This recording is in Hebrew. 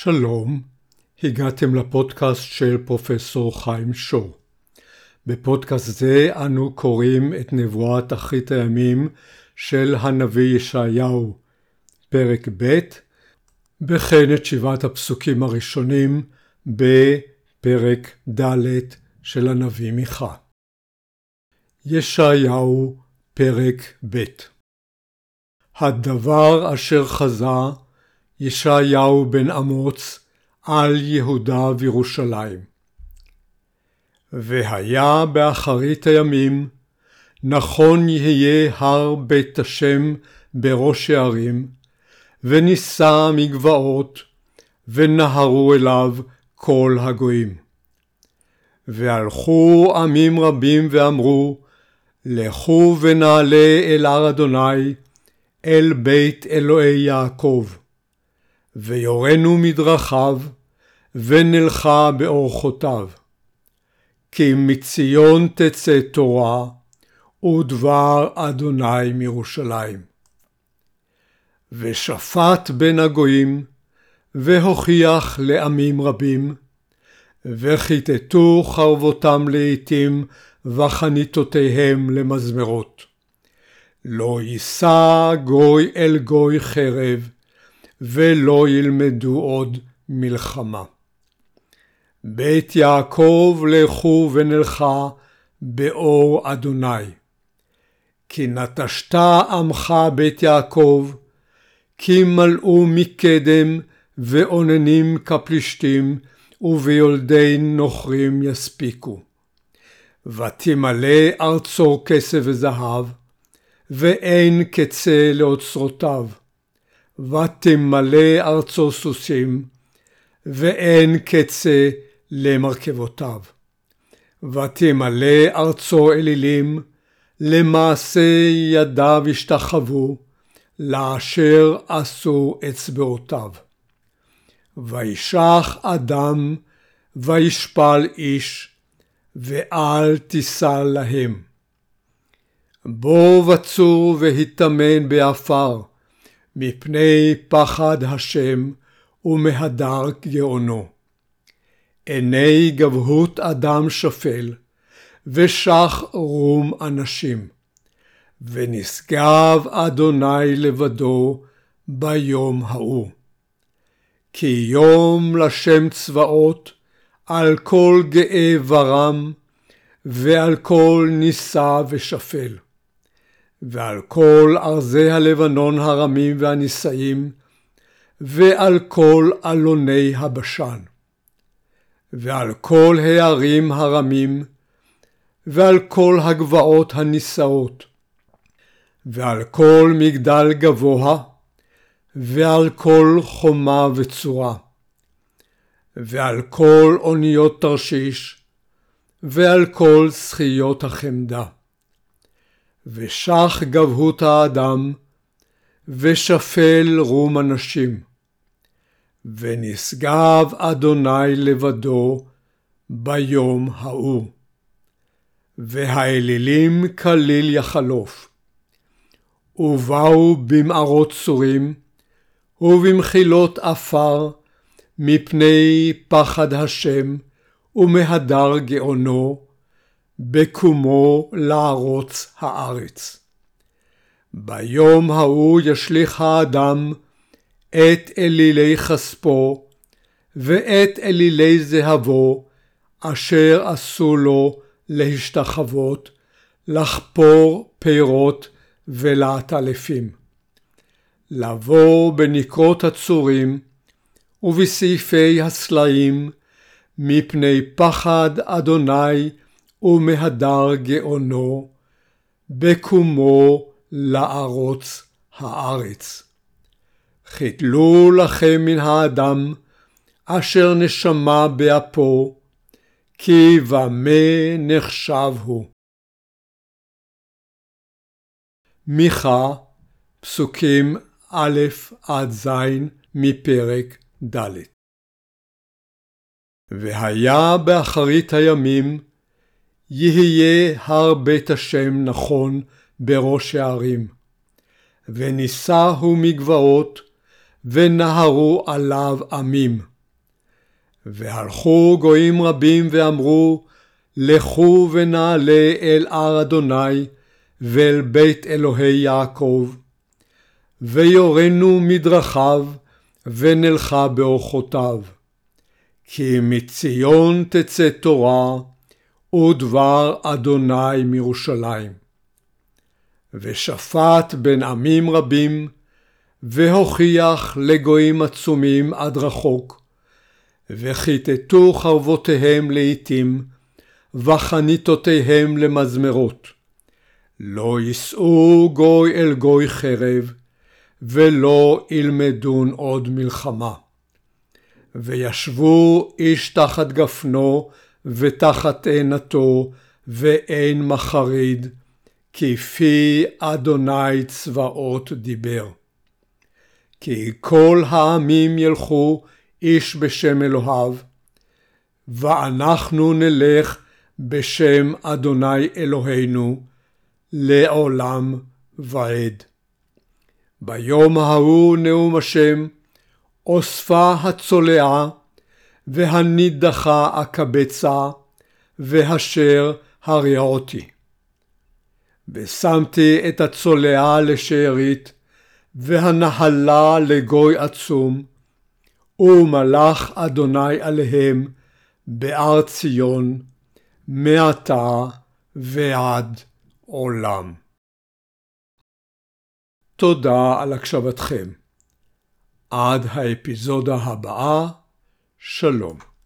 שלום, הגעתם לפודקאסט של פרופסור חיים שור. בפודקאסט זה אנו קוראים את נבואת אחרית הימים של הנביא ישעיהו, פרק ב', וכן את 7 הפסוקים הראשונים בפרק ד' של הנביא מיכה. ישעיהו, פרק ב'. הדבר אשר חזה ישעיהו בן אמוץ על יהודה וירושלים. והיה באחרית הימים, נכון יהיה הר בית השם בראש הערים, ונישא מגבעות, ונהרו אליו כל הגויים. והלכו עמים רבים ואמרו, לכו ונעלה אל הר אדוני, אל בית אלוהי יעקב. ויורנו מדרכיו, ונלכה באורחותיו. כי מציון תצא תורה, ודבר אדוני מירושלים. ושפט בין הגויים, והוכיח לעמים רבים, וכיתתו חרבותם לעתים, וחניתותיהם למזמרות. לא יישא גוי אל גוי חרב, ולא ילמדו עוד מלחמה. בית יעקב לכו ונלכה באור אדוני. כי נטשת עמך בית יעקב, כי מלאו מקדם ועוננים כפלישתים, וביולדי נוכרים יספיקו. ותמלא ארצו כסף וזהב, ואין קצה לאוצרותיו. ותמלא ארצו סוסים, ואין קצה למרכבותיו. ותמלא ארצו אלילים, למעשה ידיו השתחוו, לאשר עשו אצבעותיו. וישח אדם, וישפל איש, ואל תישא להם. בוא בצור והתאמן באפר, מפני פחד השם ומהדר גאונו. עיני גבהות אדם שפל, ושח רום אנשים. ונשגב אדוני לבדו ביום ההוא. כי יום לשם צבאות על כל גאה ורם, ועל כל נישא ושפל. ועל כל ארזי הלבנון הרמים והנישאים, ועל כל אלוני הבשן, ועל כל הערים הרמים, ועל כל הגבעות הנישאות, ועל כל מגדל גבוה, ועל כל חומה וצורה, ועל כל אוניות תרשיש, ועל כל שחיות החמדה. ושח גבהות האדם, ושפל רום אנשים. ונשגב אדוני לבדו ביום ההוא. והאלילים כליל יחלוף. ובאו במערות צורים, ובמחילות אפר, מפני פחד השם, ומהדר גאונו, בקומו לערוץ הארץ. ביום ההוא ישליך האדם את אלילי חספו, ואת אלילי זהבו, אשר עשו לו להשתחוות, לחפור פירות ולעטלפים. לבוא בנקרות הצורים, ובסעיפי הסלעים, מפני פחד אדוני ומהדר גאונו, בקומו לערוץ הארץ. חיתלו לכם מן האדם, אשר נשמה באפו, כי במה נחשב הוא. מיכה, פסוקים א' עד ז' מפרק ד'. והיה באחרית הימים, יהיה הר בית השם נכון בראש הערים, ונישאו מגבעות, ונהרו עליו עמים, והלכו גויים רבים ואמרו, לכו ונעלה אל הר אדוני ואל בית אלוהי יעקב, ויורנו מדרכיו ונלכה באורחותיו. כי מציון תצא תורה ודבר אדוני מירושלים. ושפט בין עמים רבים, והוכיח לגויים עצומים עד רחוק, וכיתתו חרבותיהם לעתים, וחניתותיהם למזמרות. לא יישאו גוי אל גוי חרב, ולא ילמדון עוד מלחמה. וישבו איש תחת גפנו ותחת תאנתו, ואין מחריד, כפי אדוני צבאות דיבר. כי כל העמים ילכו איש בשם אלוהיו, ואנחנו נלך בשם אדוני אלוהינו לעולם ועד. ביום ההוא נאום השם, אוספה הצולעה, והנידחה אקבצה, והשר הריעותי. ושמתי את הצולעה לשארית, והנחלה לגוי עצום, ומלך אדוני עליהם בהר ציון, מעתה ועד עולם. תודה על הקשבתכם. עד האפיזודה הבאה, שלום.